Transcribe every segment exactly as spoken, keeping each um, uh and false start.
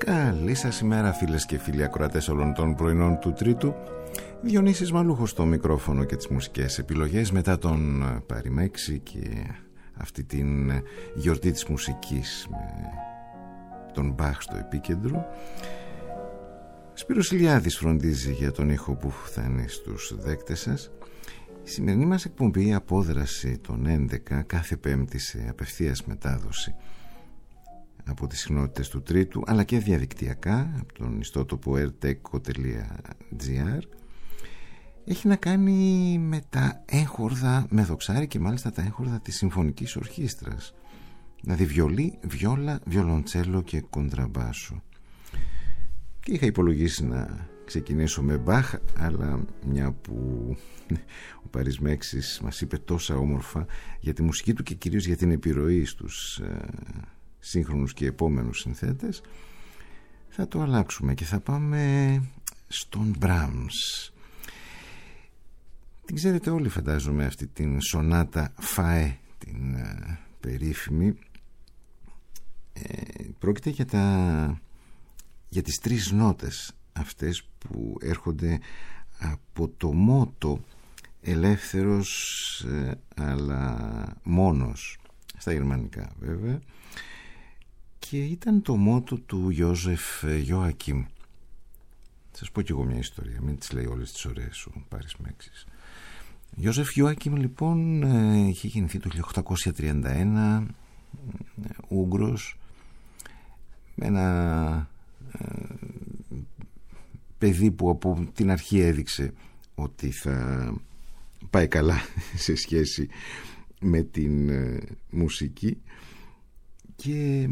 Καλή σας ημέρα, φίλες και φίλοι ακροατές όλων των πρωινών του Τρίτου. Διονύσης Μαλούχος στο μικρόφωνο και τις μουσικές επιλογές μετά τον Παριμέξη και αυτή την γιορτή της μουσικής με τον Μπαχ στο επίκεντρο. Σπύρος Ηλιάδης φροντίζει για τον ήχο που φτάνει στους δέκτες σας. Η σημερινή μας εκπομπή Απόδραση των έντεκα κάθε Πέμπτη σε απευθείας μετάδοση από τις συχνότητες του Τρίτου, αλλά και διαδικτυακά από τον ιστότοπο ερτέκο τελεία τζι άρ, έχει να κάνει με τα έγχορδα με δοξάρι και μάλιστα τα έγχορδα της Συμφωνικής Ορχήστρας, δηλαδή βιολί, βιόλα, βιολοντσέλο και κοντραμπάσο. Και είχα υπολογίσει να ξεκινήσω με Μπαχ, αλλά μια που ο Παρισμέξης μας είπε τόσα όμορφα για τη μουσική του και κυρίως για την επιρροή στους ε, σύγχρονους και επόμενους συνθέτες, θα το αλλάξουμε και θα πάμε στον Brahms. Την ξέρετε όλοι, φαντάζομαι, αυτή την σονάτα Φαέ, την ε, περίφημη. ε, πρόκειται για, τα, για τις τρεις νότες αυτές που έρχονται από το μότο ελεύθερος ε, αλλά μόνος, στα γερμανικά βέβαια, και ήταν το μότο του Ιώζεφ Ιωάκιμ. Σας πω κι εγώ μια ιστορία, μην τις λέει όλες τις ωραίες ο Παρισμέξης. Ιώζεφ Ιωάκιμ λοιπόν είχε γεννηθεί το χίλια οκτακόσια τριάντα ένα, Ούγγρος, με ένα ε, παιδί που από την αρχή έδειξε ότι θα πάει καλά σε σχέση με την ε, μουσική, και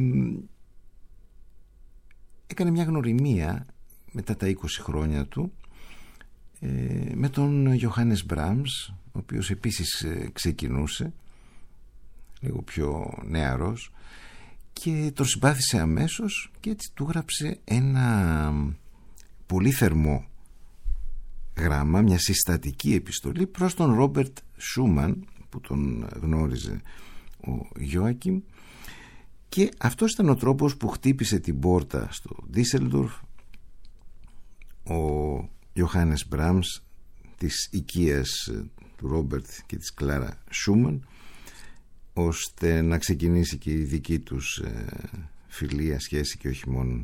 έκανε μια γνωριμία μετά τα είκοσι χρόνια του ε, με τον Γιωχάνες Μπράμς, ο οποίος επίσης ε, ξεκινούσε λίγο πιο νεαρός, και τον συμπάθησε αμέσως και έτσι του γράψε ένα πολύ θερμό γράμμα, μια συστατική επιστολή προς τον Ρόμπερτ Σούμαν, που τον γνώριζε ο Ιωάκιμ, και αυτός ήταν ο τρόπος που χτύπησε την πόρτα στο Ντίσελντορφ ο Ιωχάνες Μπράμς της οικίας του Ρόμπερτ και της Κλάρα Σούμαν, ώστε να ξεκινήσει και η δική τους ε, φιλία, σχέση και όχι μόνο.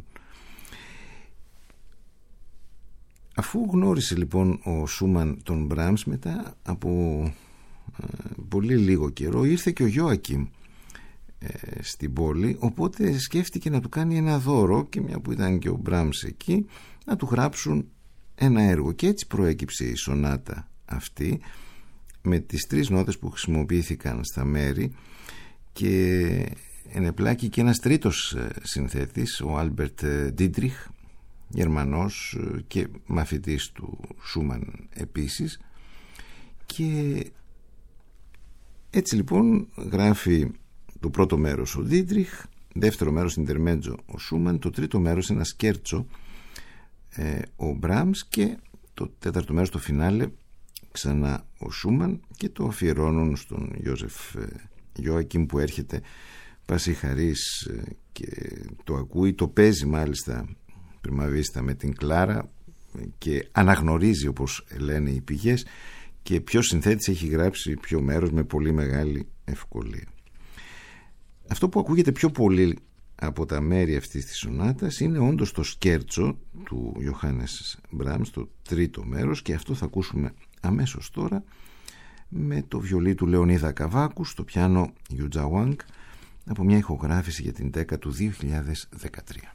Αφού γνώρισε λοιπόν ο Σούμαν τον Μπράμς, μετά από ε, πολύ λίγο καιρό ήρθε και ο Ιωάκιμ ε, στην πόλη, οπότε σκέφτηκε να του κάνει ένα δώρο, και μια που ήταν και ο Μπράμς εκεί, να του γράψουν ένα έργο, και έτσι προέκυψε η σονάτα αυτή με τις τρεις νότες που χρησιμοποιήθηκαν στα μέρη, και ενεπλάκη και ένας τρίτος συνθέτης, ο Άλμπερτ Ντίτριχ, Γερμανός και μαθητής του Σούμαν επίσης. Και έτσι λοιπόν γράφει το πρώτο μέρος ο Ντίτριχ, δεύτερο μέρος Ιντερμέτζο ο Σούμαν, το τρίτο μέρος ένα σκέρτσο ε, ο Μπράμς, και το τέταρτο μέρος, το φινάλε, ξανά ο Σούμαν, και το αφιερώνουν στον Ιώζεφ Ιωάκιμ, που έρχεται πάση χαρίς και το ακούει, το παίζει μάλιστα πριμαβίστα με την Κλάρα και αναγνωρίζει, όπως λένε οι πηγές, και ποιος συνθέτης έχει γράψει ποιο μέρος με πολύ μεγάλη ευκολία. Αυτό που ακούγεται πιο πολύ από τα μέρη αυτής της σονάτας είναι όντως το σκέρτσο του Ιωχάνες Μπράμς, το τρίτο μέρος, και αυτό θα ακούσουμε αμέσως τώρα με το βιολί του Λεωνίδα Καβάκου, στο πιάνο Γιουτζα Βάνγκ, από μια ηχογράφηση για την δέκα του δύο χιλιάδες δεκατρία.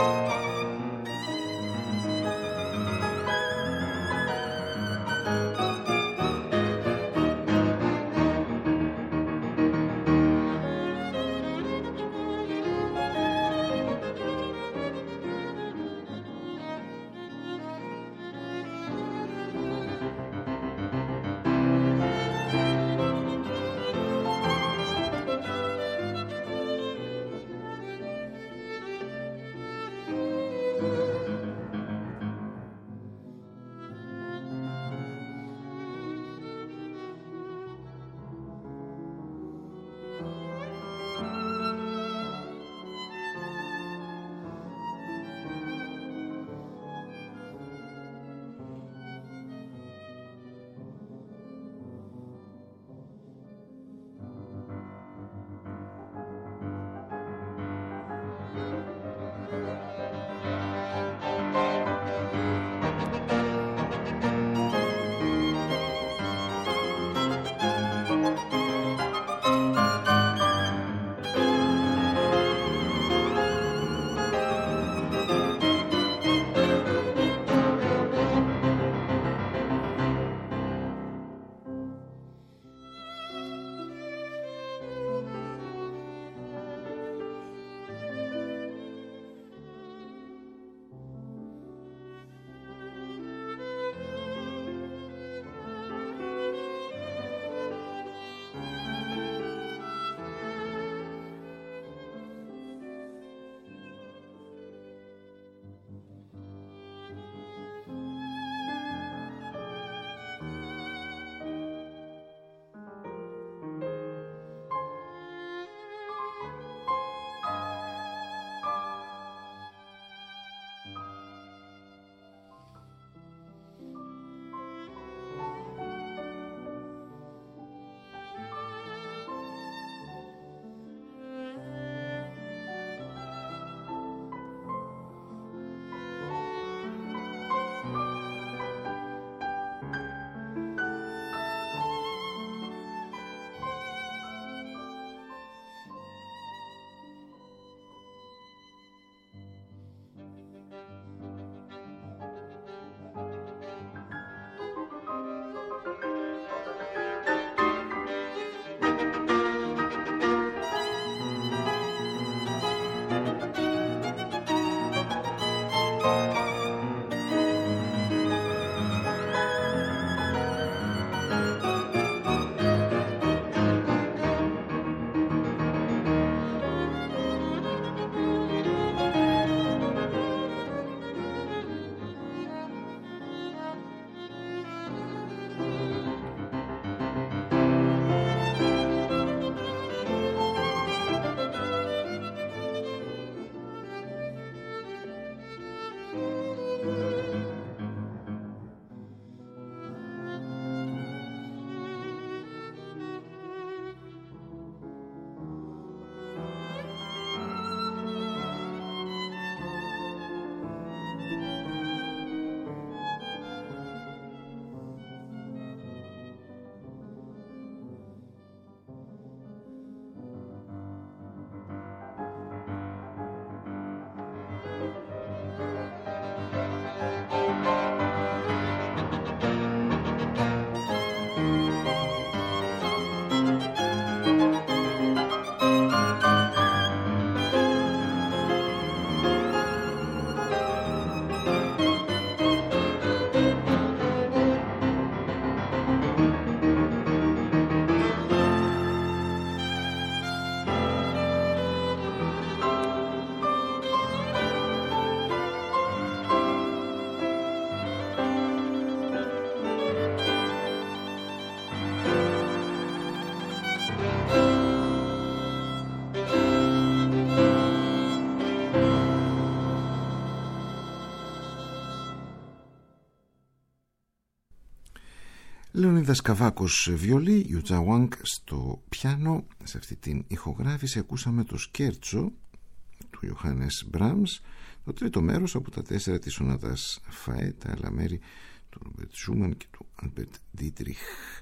Λεωνίδας Καβάκος βιολί, Ιουτζά Βάνγκ στο πιάνο. Σε αυτή την ηχογράφηση ακούσαμε το σκέρτσο του Ιωάννης Μπράμς, το τρίτο μέρος από τα τέσσερα της σονάτας Φαέ, τα άλλα μέρη του Ρομπέρτ Σούμαν και του Άλμπερτ Ντίτριχ.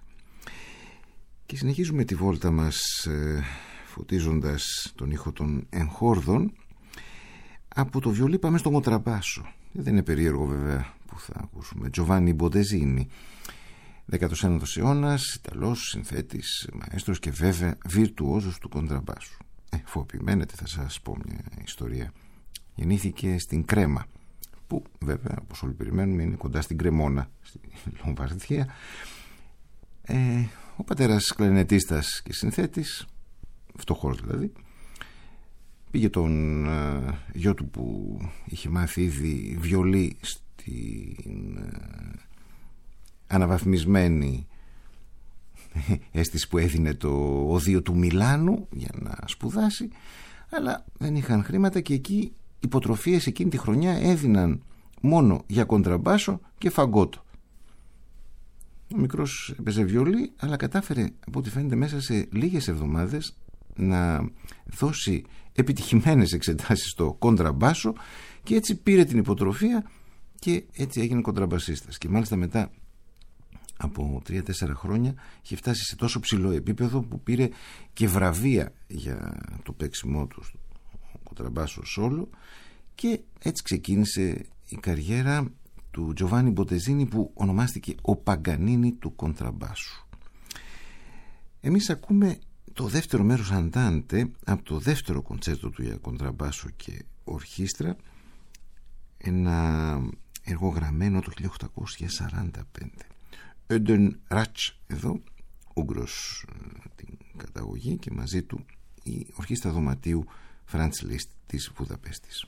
Και συνεχίζουμε τη βόλτα μας ε, φωτίζοντας τον ήχο των εγχόρδων Από το βιολί πάμε στον κοντραμπάσο. Δεν είναι περίεργο βέβαια που θα ακούσουμε. Τζοβάνι Μποντεζίνι, δέκατος ένατος αιώνας, Ιταλός, συνθέτης, μαέστρος και βέβαια βιρτουόζος του κοντραμπάσου. Ε, φοβημένετε, θα σας πω μια ιστορία. Γεννήθηκε στην Κρέμα, που βέβαια όπως όλοι περιμένουμε είναι κοντά στην Κρεμόνα, στη Λομβαρδία. Ε, ο πατέρας κλαρινετίστας και συνθέτης, φτωχός δηλαδή, πήγε τον ε, γιο του που είχε μάθει ήδη βιολί στην ε, αναβαθμισμένη αίσθηση που έδινε το οδείο του Μιλάνου για να σπουδάσει, αλλά δεν είχαν χρήματα και εκεί υποτροφίες εκείνη τη χρονιά έδιναν μόνο για κοντραμπάσο και φαγκότο. Ο μικρός έπαιζε βιολί, αλλά κατάφερε από ό,τι φαίνεται μέσα σε λίγες εβδομάδες να δώσει επιτυχημένες εξετάσεις στο κοντραμπάσο και έτσι πήρε την υποτροφία και έτσι έγινε κοντραμπασίστας. Και μάλιστα μετά από τρία τέσσερα χρόνια είχε φτάσει σε τόσο ψηλό επίπεδο που πήρε και βραβεία για το παίξιμό του στο κοντραμπάσο σόλο, και έτσι ξεκίνησε η καριέρα του Τζοβάνι Μποντεζίνι, που ονομάστηκε ο Παγκανίνι του κοντραμπάσου. Εμείς ακούμε το δεύτερο μέρος Αντάντε από το δεύτερο κοντσέρτο του για κοντραμπάσο και ορχήστρα, ένα έργο γραμμένο το χίλια οκτακόσια σαράντα πέντε. Έντεν Ράτς εδώ, Ούγγρος την καταγωγή, και μαζί του η ορχήστρα δωματίου Φραντς Λίστ της Βουδαπέστης.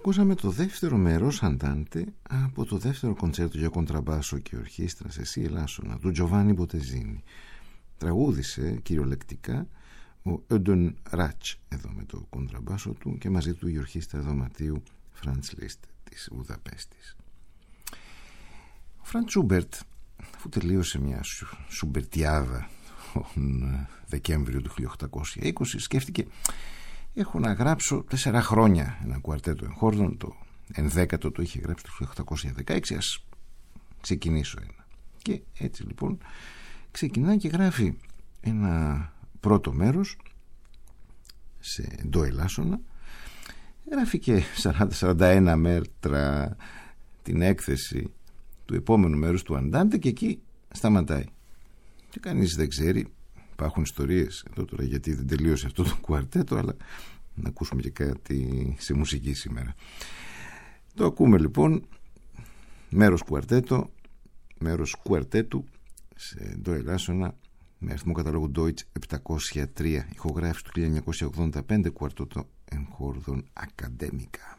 Ακούσαμε το δεύτερο μέρος Αντάντε από το δεύτερο κοντσέρτο για κοντραμπάσο και ορχήστρα σε σι ελάσσονα του Τζοβάνι Μποτεζίνη. Τραγούδισε κυριολεκτικά ο Έντον Ράτς εδώ με το κοντραμπάσο του και μαζί του η ορχήστρα δωματίου Φραντς Λίστ της Βουδαπέστης. Ο Φραντ Σούμπερτ, αφού τελείωσε μια σου, σουμπερτιάδα τον Δεκέμβριο του χίλια οκτακόσια είκοσι, σκέφτηκε: έχω να γράψω τέσσερα χρόνια ένα κουαρτέτο εγχόρδων, το ενδέκατο το είχε γράψει το χίλια οκτακόσια δεκαέξι, ας ξεκινήσω ένα. Και έτσι λοιπόν ξεκινά και γράφει ένα πρώτο μέρος σε ντο ελάσσονα, γράφει και σαράντα με σαράντα ένα μέτρα την έκθεση του επόμενου μέρους του Αντάντε και εκεί σταματάει και κανείς δεν ξέρει. Υπάρχουν ιστορίες εδώ τώρα γιατί δεν τελείωσε αυτό το κουαρτέτο, αλλά να ακούσουμε και κάτι σε μουσική σήμερα. Το ακούμε λοιπόν, μέρος κουαρτέτο, μέρος κουαρτέτου σε ντο ελάσσονα με αριθμό καταλόγου Deutsch επτακόσια τρία, ηχογράφηση του χίλια εννιακόσια ογδόντα πέντε, κουαρτέτο εγχόρδων Ακαδέμικα.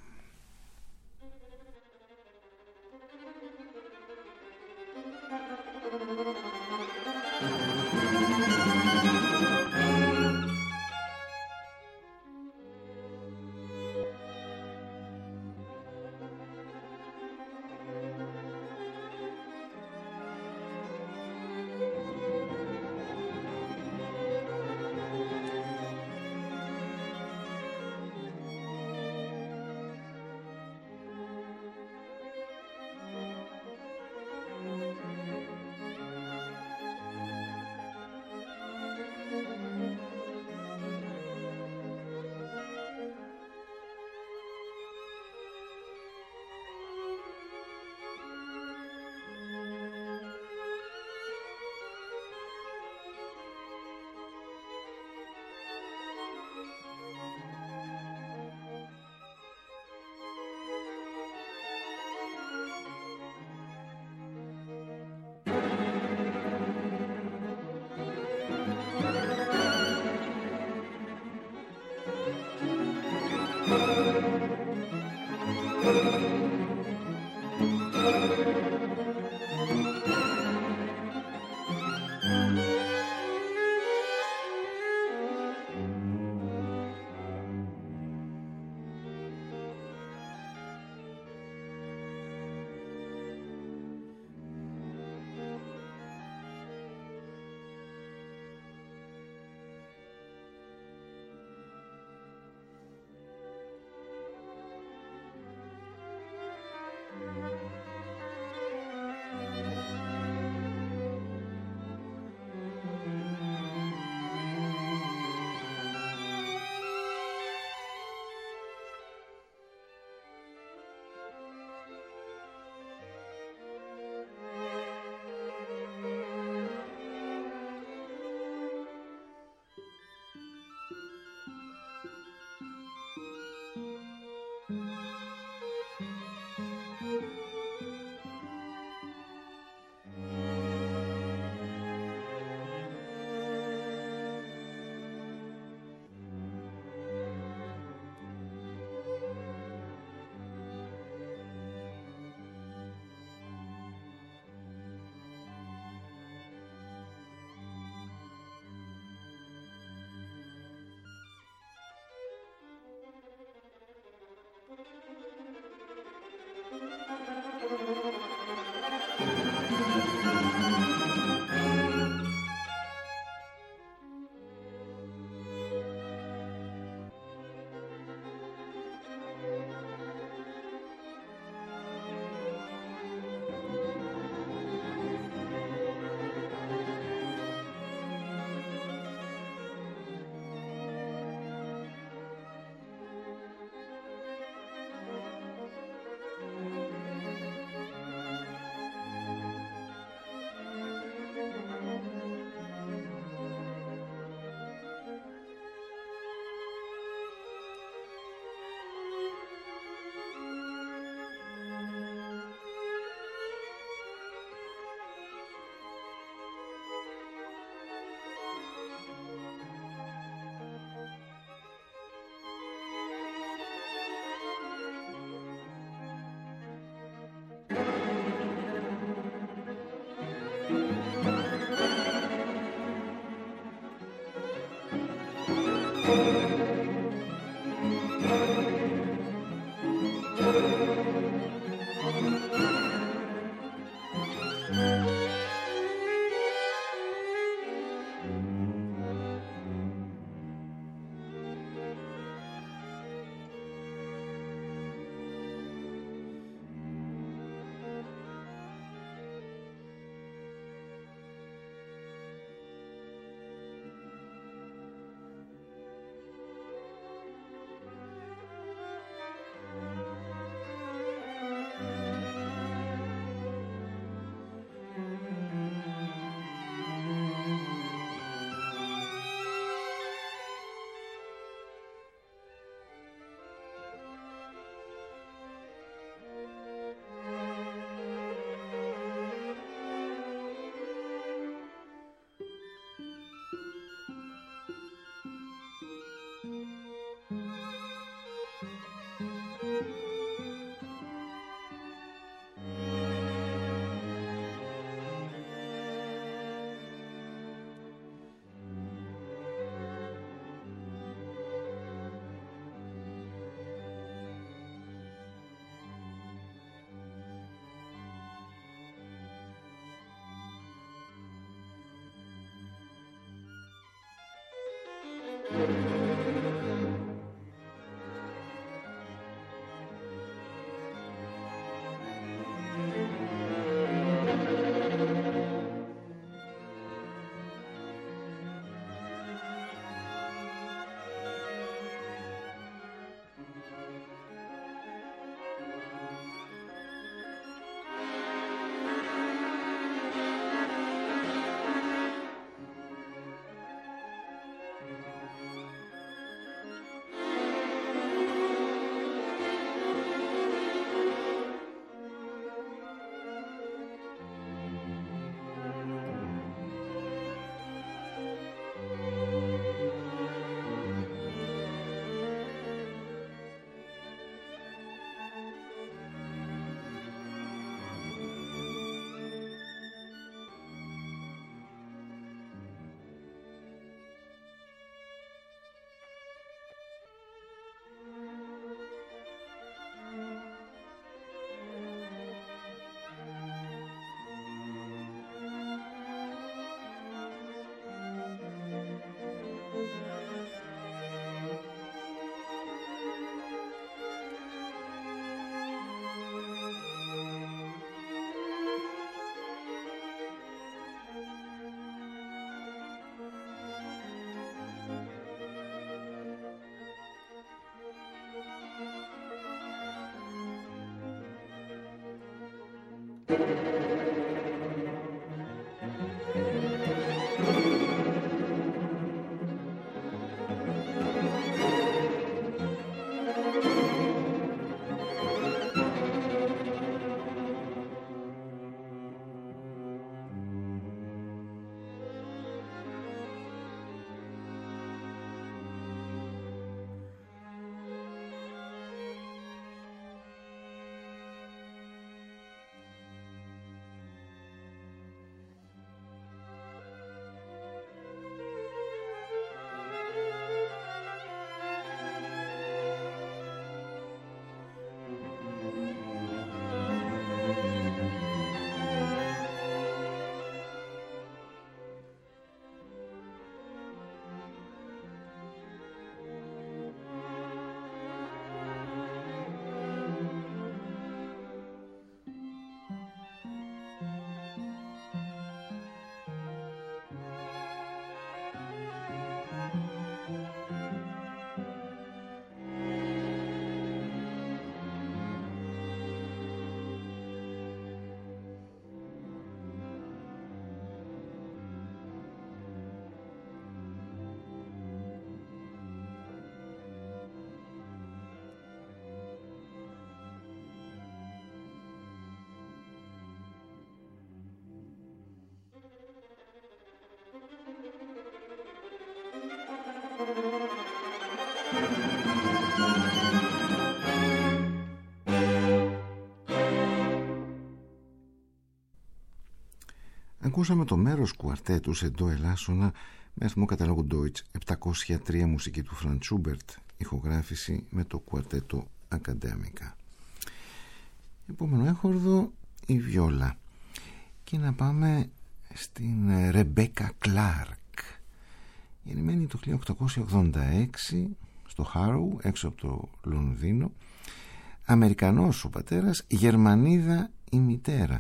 Ακούσαμε το μέρος κουαρτέτου σε ντο ελάσσονα με αριθμό καταλόγου Deutsch επτακόσια τρία, μουσική του Franz Schubert, ηχογράφηση με το κουαρτέτο Academica. Επόμενο έχορδο η βιόλα, και να πάμε στην Rebecca Clark, γεννημένη το χίλια οκτακόσια ογδόντα έξι στο Harrow έξω από το Λονδίνο. Αμερικανός ο πατέρας, Γερμανίδα η μητέρα.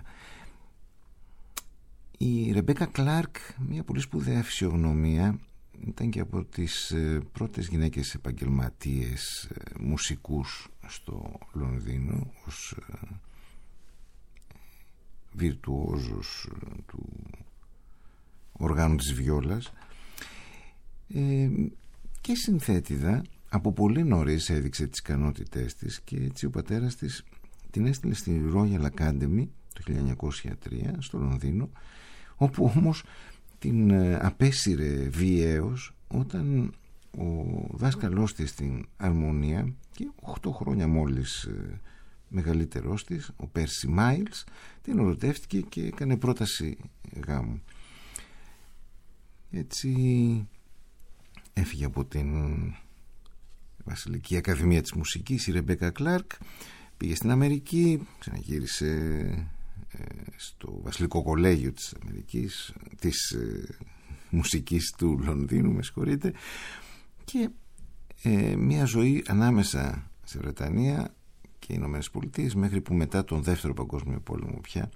Η Ρεμπέκα Κλάρκ, μια πολύ σπουδαία φυσιογνωμία, ήταν και από τις πρώτες γυναίκες επαγγελματίες μουσικούς στο Λονδίνο, ως βιρτουόζος του οργάνου της βιόλας, ε, και συνθέτηδα. Από πολύ νωρίς έδειξε τις ικανότητές της και έτσι ο πατέρας της την έστειλε στη Royal Academy το χίλια εννιακόσια τρία στο Λονδίνο, όπου όμως την απέσυρε βιαίως όταν ο δάσκαλός της στην αρμονία, και οκτώ χρόνια μόλις μεγαλύτερός της, ο Πέρσι Μάιλς, την ερωτεύτηκε και έκανε πρόταση γάμου. Έτσι έφυγε από την Βασιλική Ακαδημία της Μουσικής η Ρεμπέκα Κλάρκ, πήγε στην Αμερική, ξαναγύρισε ε, στο Βασιλικό Κολέγιο της Αμερικής, της ε, μουσικής του Λονδίνου, με συγχωρείτε, και ε, μια ζωή ανάμεσα στη Βρετανία και οι Ηνωμένες Πολιτείες, μέχρι που μετά τον Δεύτερο Παγκόσμιο Πόλεμο πια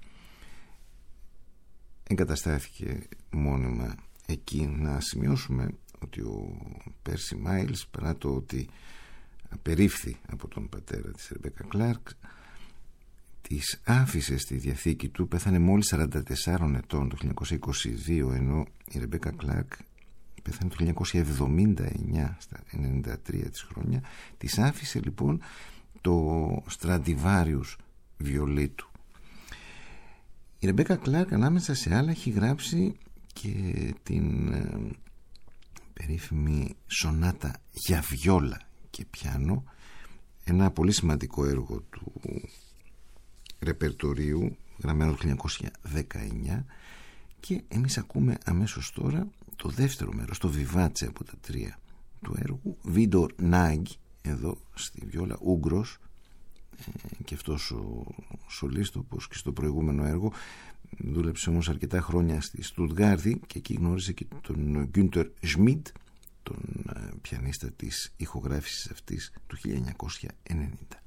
εγκαταστάθηκε μόνιμα εκεί. Να σημειώσουμε ότι ο Πέρσι Μάιλς, παρά το ότι απερίφθη από τον πατέρα της Ρεμπέκα Κλάρκ, της άφησε στη διαθήκη του. Πέθανε μόλις σαράντα τεσσάρων ετών το χίλια εννιακόσια είκοσι δύο, ενώ η Ρεμπέκα Κλάρκ πέθανε το χίλια εννιακόσια εβδομήντα εννιά, στα ενενήντα τρία της χρόνια. Της άφησε λοιπόν το Στραντιβάριους βιολί του. Η Ρεμπέκα Κλάρκ, ανάμεσα σε άλλα, έχει γράψει και την ε, περίφημη σονάτα για βιόλα και πιάνο, ένα πολύ σημαντικό έργο του ρεπερτορίου, γραμμένο το χίλια εννιακόσια δεκαεννιά, και εμείς ακούμε αμέσως τώρα το δεύτερο μέρος, το βιβάτσε από τα τρία του έργου, Βίντορ Νάγκη, εδώ στη βιόλα, Ούγκρος, ε, και αυτός ο σολίστο, όπως και στο προηγούμενο έργο. Δούλεψε όμως αρκετά χρόνια στη Στουτγκάρδη και εκεί γνώρισε και τον Γκούντερ Σμιντ, τον πιανίστα της ηχογράφησης αυτής του χίλια εννιακόσια ενενήντα.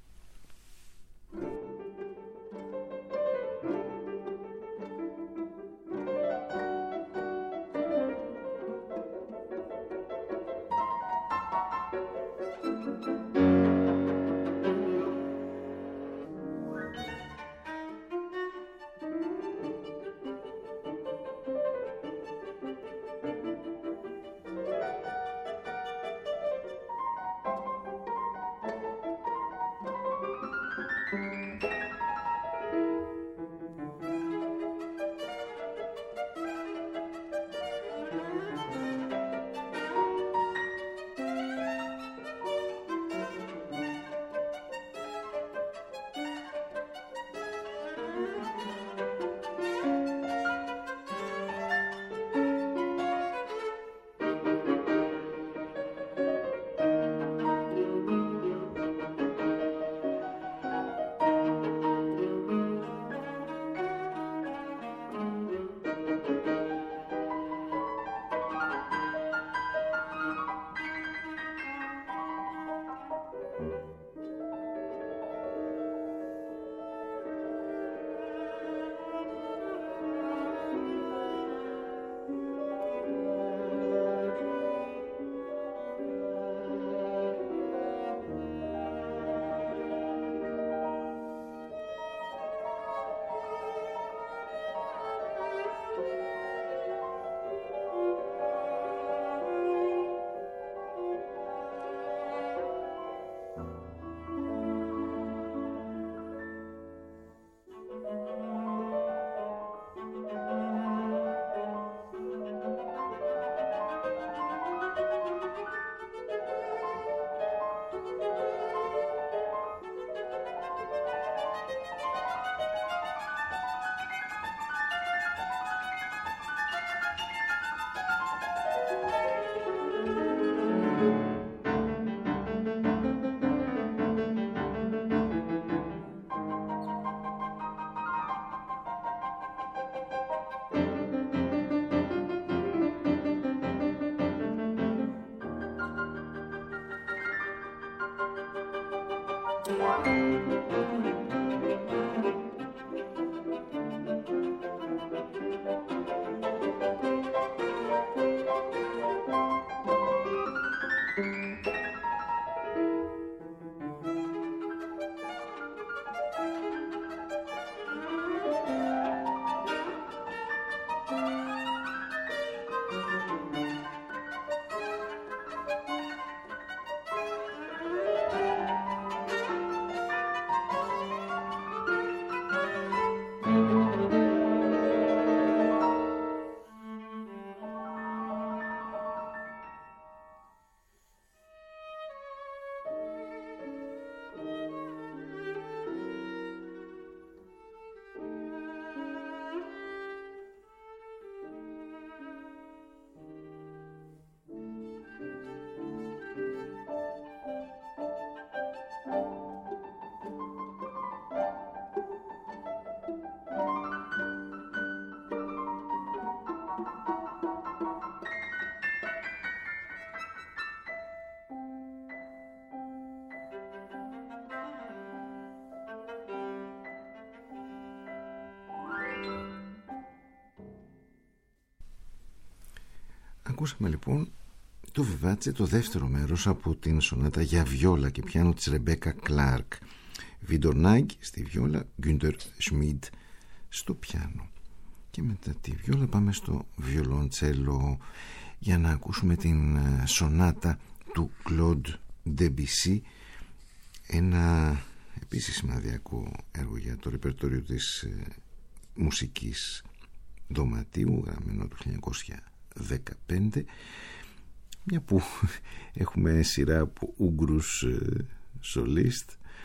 Ακούσαμε λοιπόν το βιβάτσε, το δεύτερο μέρος από την σονάτα για βιόλα και πιάνο της Ρεμπέκα Κλάρκ. Βιντορνάγκ στη βιόλα, Γκούντερ Σμιντ στο πιάνο. Και μετά τη βιόλα πάμε στο βιολοντσέλο για να ακούσουμε την σονάτα του Κλοντ Ντεμπισί, ένα επίσης σημαδιακό έργο για το ρεπερτόριο της ε, μουσικής δωματίου, γραμμένο το χίλια εννιακόσια δεκαπέντε, μια που έχουμε σειρά από Ούγγρους ε, σολίστ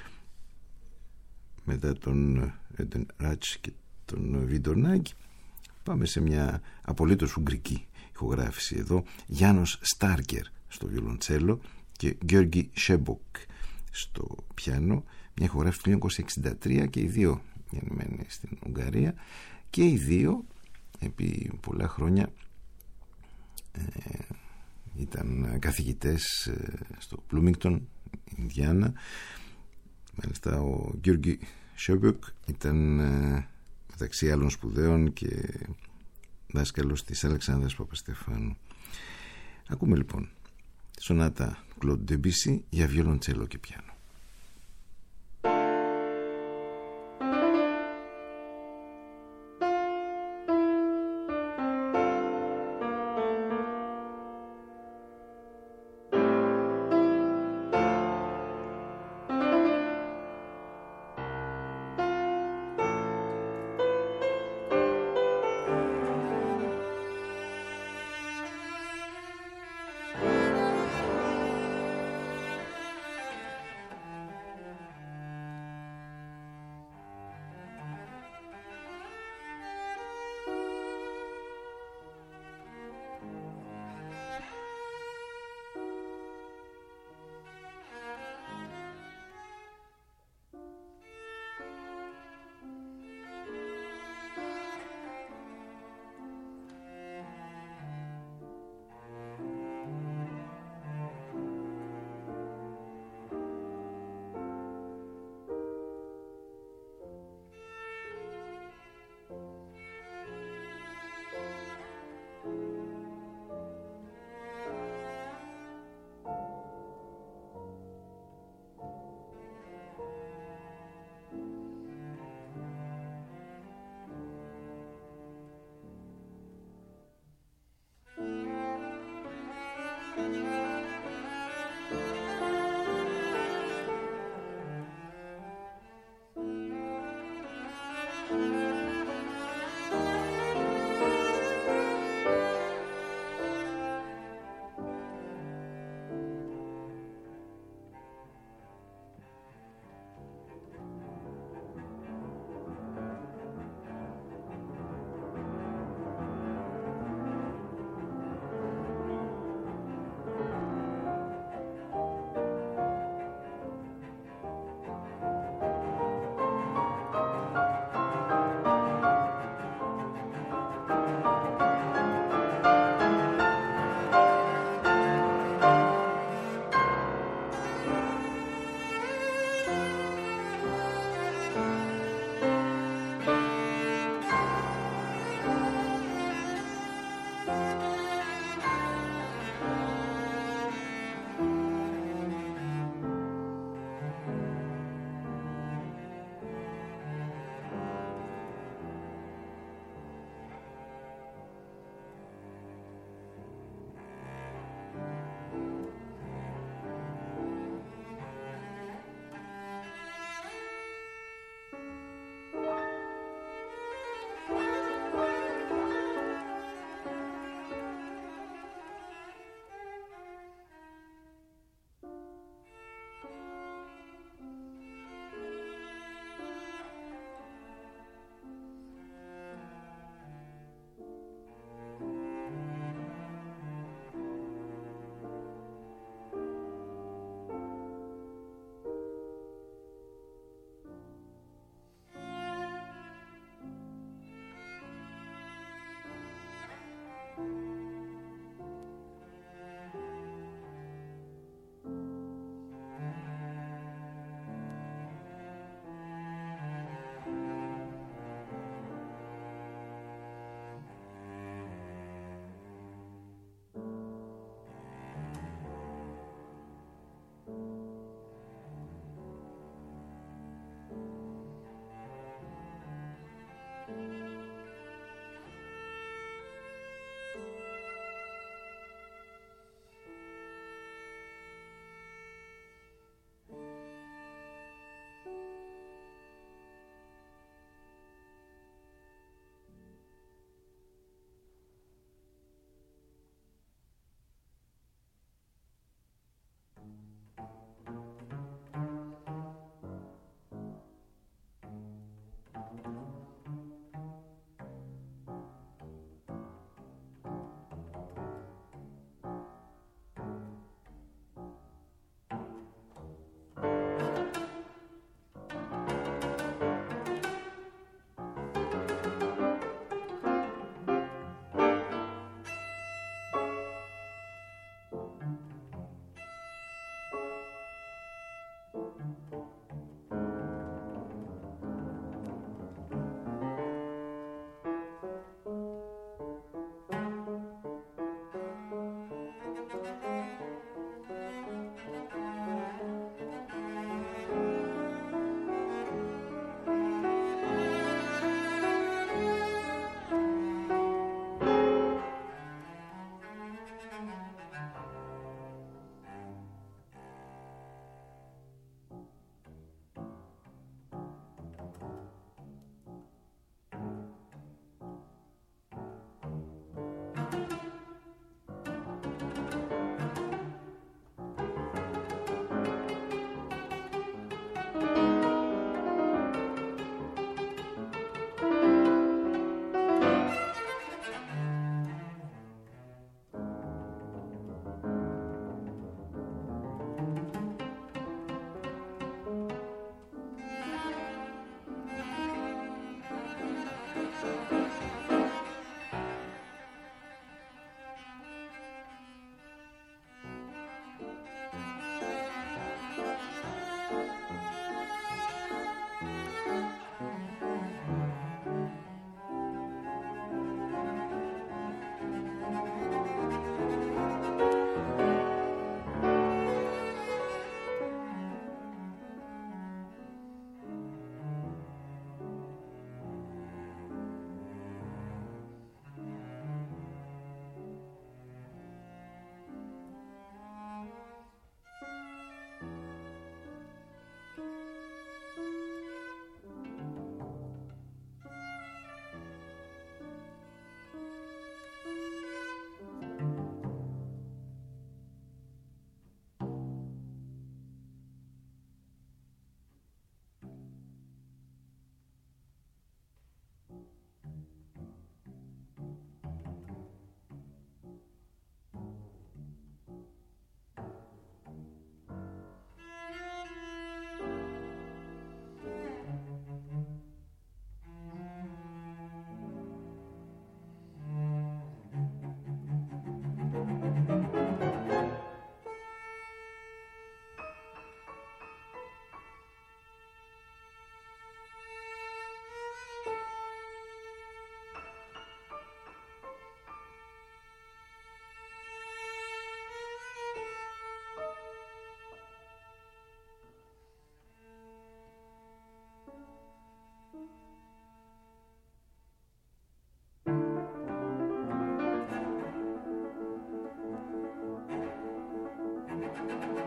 μετά τον Έντεν Ράτς και τον Βιντορνάγκ. Πάμε σε μια απολύτως ουγγρική ηχογράφηση εδώ, Γιάννος Στάρκερ στο βιολοντσέλο και Γιώργη Σέμποκ στο πιάνο, μια ηχογράφηση του χίλια εννιακόσια εξήντα τρία, και οι δύο γεννημένοι στην Ουγγαρία και οι δύο επί πολλά χρόνια ε, ήταν καθηγητές ε, στο Πλούμιγκτον, Ινδιάνα. Μάλιστα ο Γιώργη Σέμποκ ήταν ε, μεταξύ άλλων σπουδαίων και δάσκαλος της Αλεξάνδρας Παπαστεφάνου. Ακούμε λοιπόν σονάτα Κλοντ Ντεμπισί για βιολοντσέλο και πιάνο.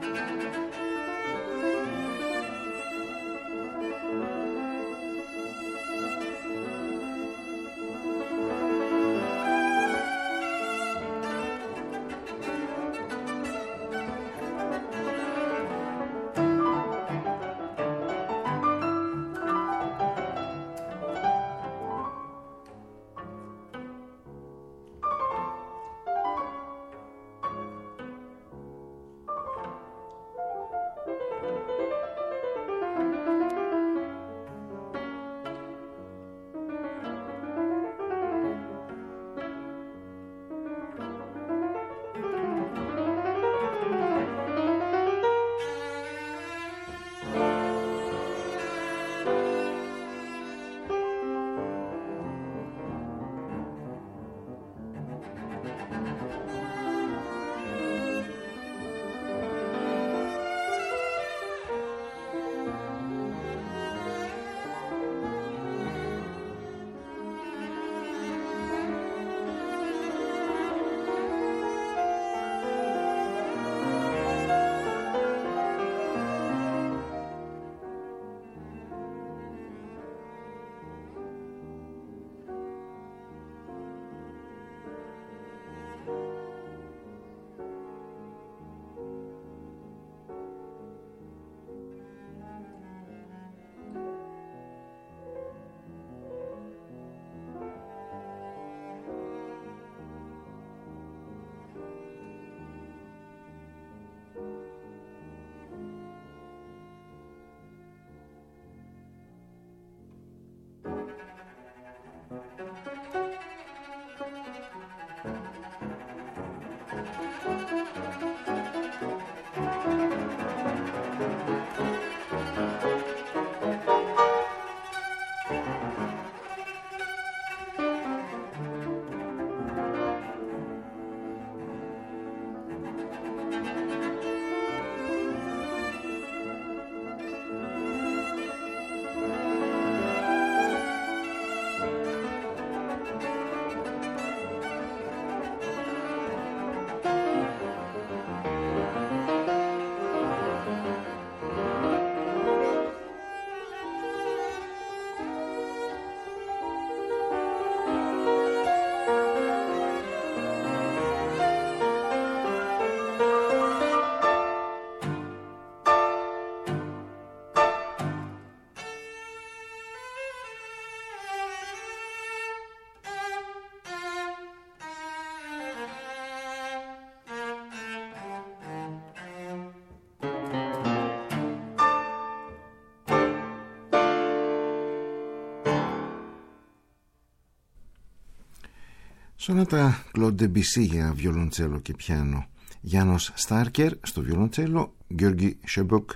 Σόνατα Κλοντ Ντεμπισί για βιολοντσέλο και πιάνο. Γιάννος Στάρκερ στο βιολοντσέλο, Γιώργη Σέμποκ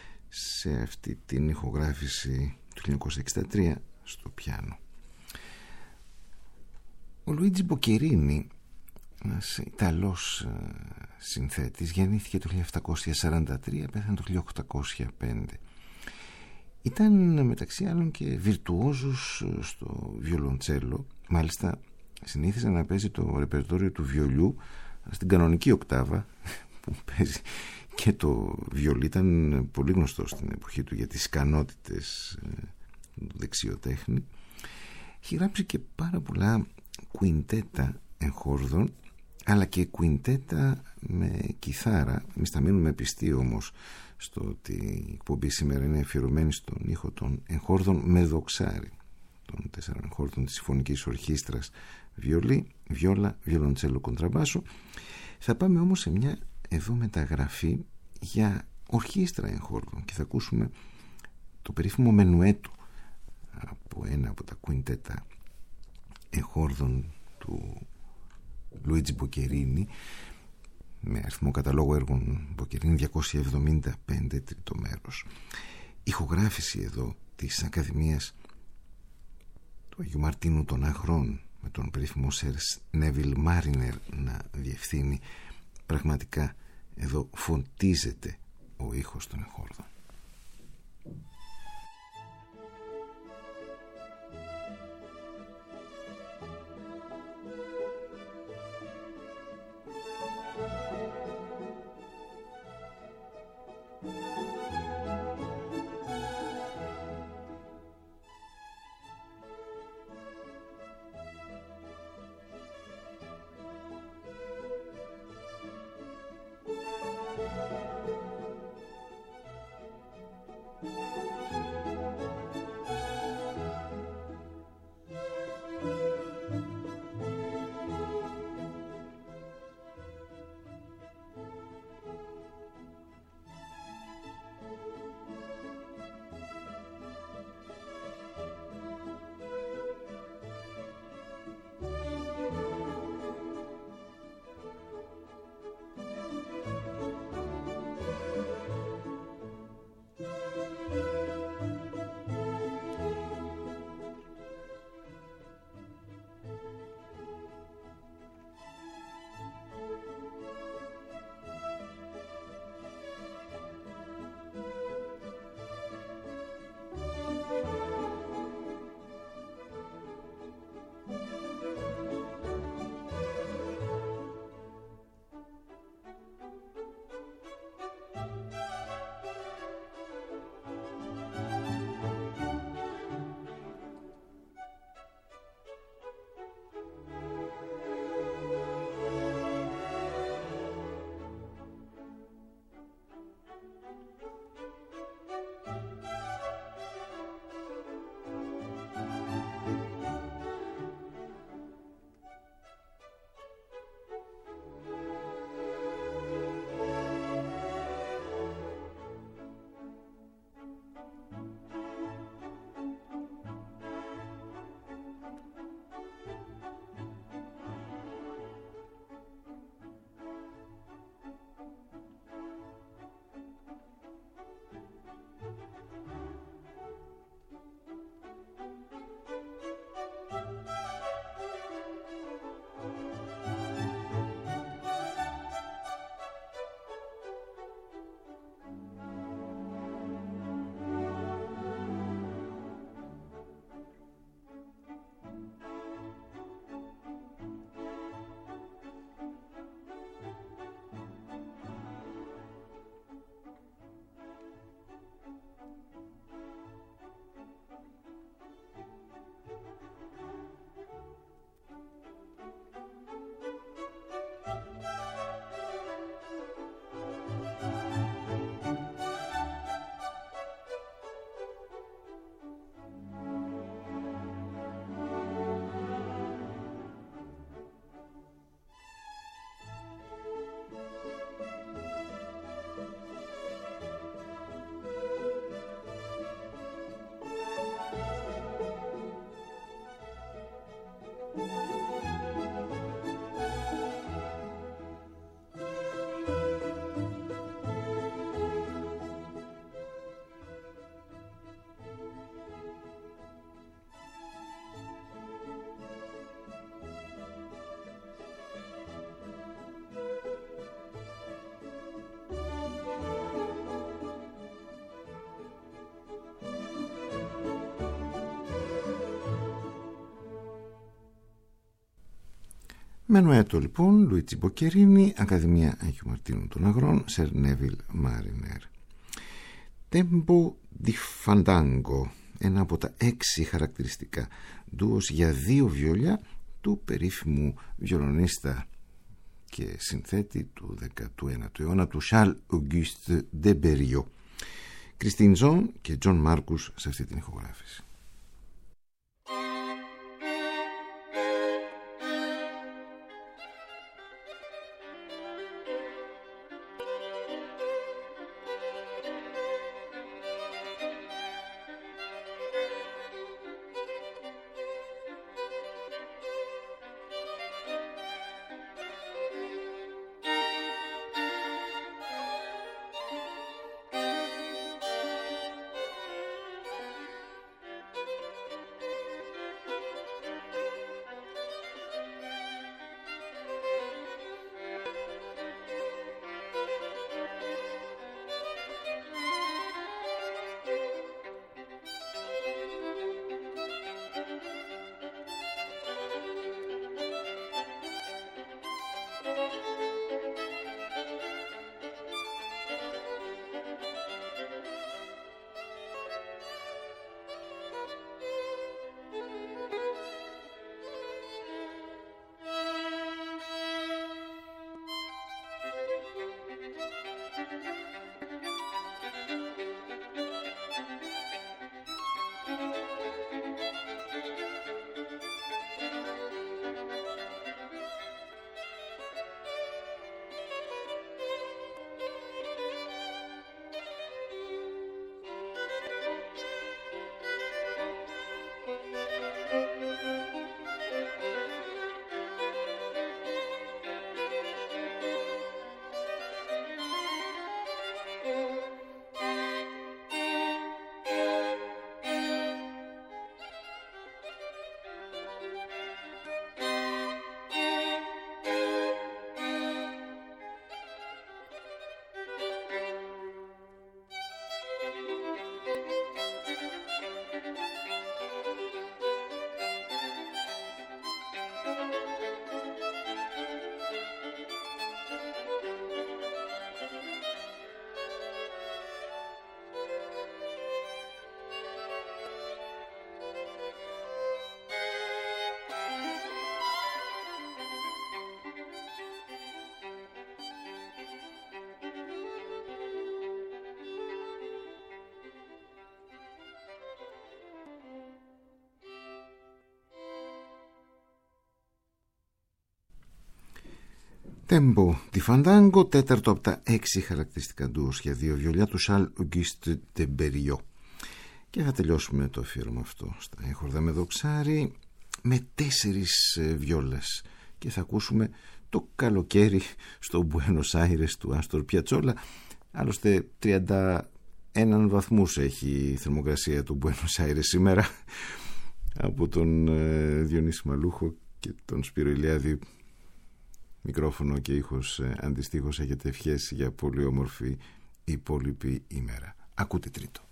σε αυτή την ηχογράφηση του χίλια εννιακόσια εξήντα τρία στο πιάνο. Ο Λουίτζι Μποκερίνι, ένας Ιταλός συνθέτης, γεννήθηκε το χίλια επτακόσια σαράντα τρία, πέθανε το χίλια οκτακόσια πέντε. Ήταν μεταξύ άλλων και βιρτουόζος στο βιολοντσέλο. Μάλιστα συνήθιζε να παίζει το ρεπερτόριο του βιολιού στην κανονική οκτάβα που παίζει και το βιολί. Ήταν πολύ γνωστό στην εποχή του για τις ικανότητες του δεξιοτέχνη. Έχει γράψει και πάρα πολλά κουιντέτα εγχόρδων, αλλά και κουιντέτα με κιθάρα. Εμείς θα μείνουμε πιστοί όμως στο ότι η εκπομπή σήμερα είναι αφιερωμένη στον ήχο των εγχόρδων με δοξάρι, των τέσσερων εγχόρδων της Συμφωνικής Ορχήστρας, βιολί, βιόλα, βιολοντσέλο, κοντραμπάσο. Θα πάμε όμως σε μια εδώ μεταγραφή για ορχήστρα εγχόρδων και θα ακούσουμε το περίφημο μενουέτο από ένα από τα κουιντέτα εγχόρδων του Λουίτζι Μποκερίνι, με αριθμό καταλόγου έργων Μποκερίνι διακόσια εβδομήντα πέντε, τρίτο μέρος. Ηχογράφηση εδώ της Ακαδημίας του Αγίου Μαρτίνου των Αχρών, με τον περίφημο Σερ Νέβιλ Μάρινερ να διευθύνει. Πραγματικά εδώ φωτίζεται ο ήχος των εγχόρδων. Μενουέτο λοιπόν, Λουίτζι Μποκερίνι, Ακαδημία Αγίου Μαρτίνου των Αγρών, Σερ Νέβιλ Μάρινερ. Tempo di Fandango, ένα από τα έξι χαρακτηριστικά ντουος για δύο βιολιά του περίφημου βιολονίστα και συνθέτη του δέκατου ένατου αιώνα, του Charles Auguste de Berriot. Κριστίν Ζον και Τζον Μάρκους σε αυτή την ηχογράφηση. Tempo di Fandango, τέταρτο από τα έξι χαρακτηριστικά ντουος για δύο βιολιά του Charles Auguste de Berriot. Και θα τελειώσουμε το αφιέρωμα αυτό στα έχορδα με δοξάρι με τέσσερις βιόλες και θα ακούσουμε το καλοκαίρι στο Μπουένος Άιρες του Άστορ Πιατσόλα. Άλλωστε τριάντα ένα βαθμούς έχει η θερμοκρασία του Μπουένος Άιρες σήμερα. Από τον Διονύση Μαλούχο και τον Σπύρο Ηλιάδη, μικρόφωνο και ήχος αντιστοίχως, έχετε ευχές για πολύ όμορφη υπόλοιπη ημέρα. Ακούτε τρίτο.